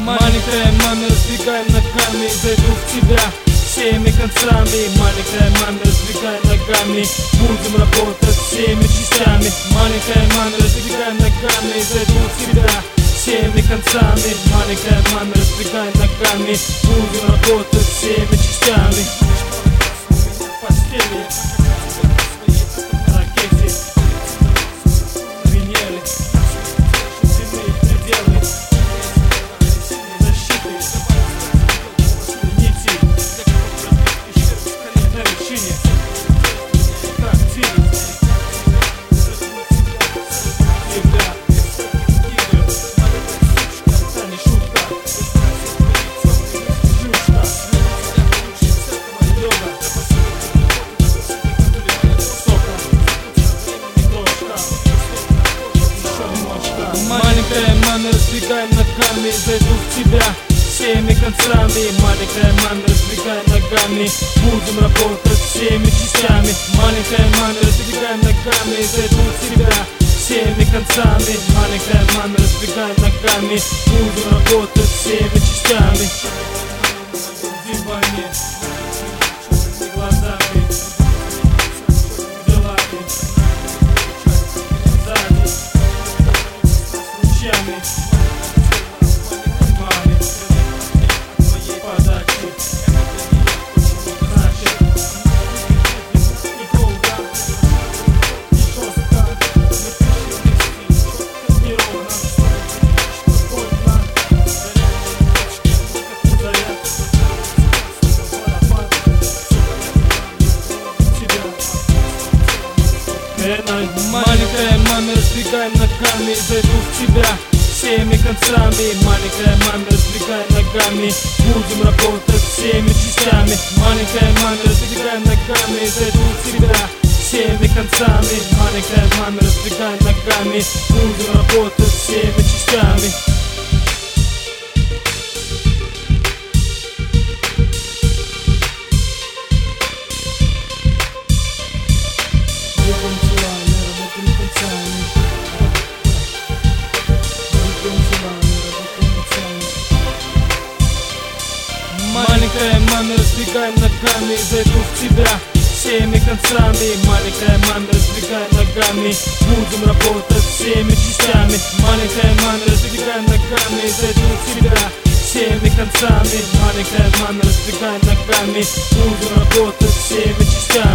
Маленькая мама, разбегаем ногами, зайду в тебя всеми концами. Маленькая мама, разбегай ногами, будем работать всеми частями. Маленькая мама, разбегаем ногами, зайду в тебя всеми концами. Маленькая мама, разбегай ногами, будем работать всеми частями. В постели, ракете, Венеры, земные пределы, защиты, нити, на вершине, как тигр, всегда, тигр, это не шутка, жушка, йога, сока, ложка, еще немножко. Маленькая мама, разбегаем ногами, зайду в тебя всеми концами. Маленькая мама, разбегай ногами, будем работать всеми частями. Маленькая мама, разбегаем ногами, зайду в тебя всеми концами. Маленькая мама, разбегай ногами, будем работать всеми частями. Диване, глазами, делами, сзади, лучами, маме, твоей подачи, значит, и долго, и жестко, не ровно, спокойно, заряд, водопад, тебя. Маленькая мама, разбегаем ногами, зайду в тебя всеми концами. Маленькая мама, разбегаем ногами, будем работать всеми частями. Маленькая мама, разбегаем ногами, зайду в тебя всеми концами. Маленькая мама, разбегаем ногами, будем работать всеми частями. Маленькая мама, разбегаем ногами, зайду в тебя всеми концами. Маленькая мама, разбегаем ногами, будем работать всеми частями. Маленькая мама, разбегаем ногами, зайду в тебя всеми концами. Маленькая мама, разбегаем ногами, будем работать всеми частями.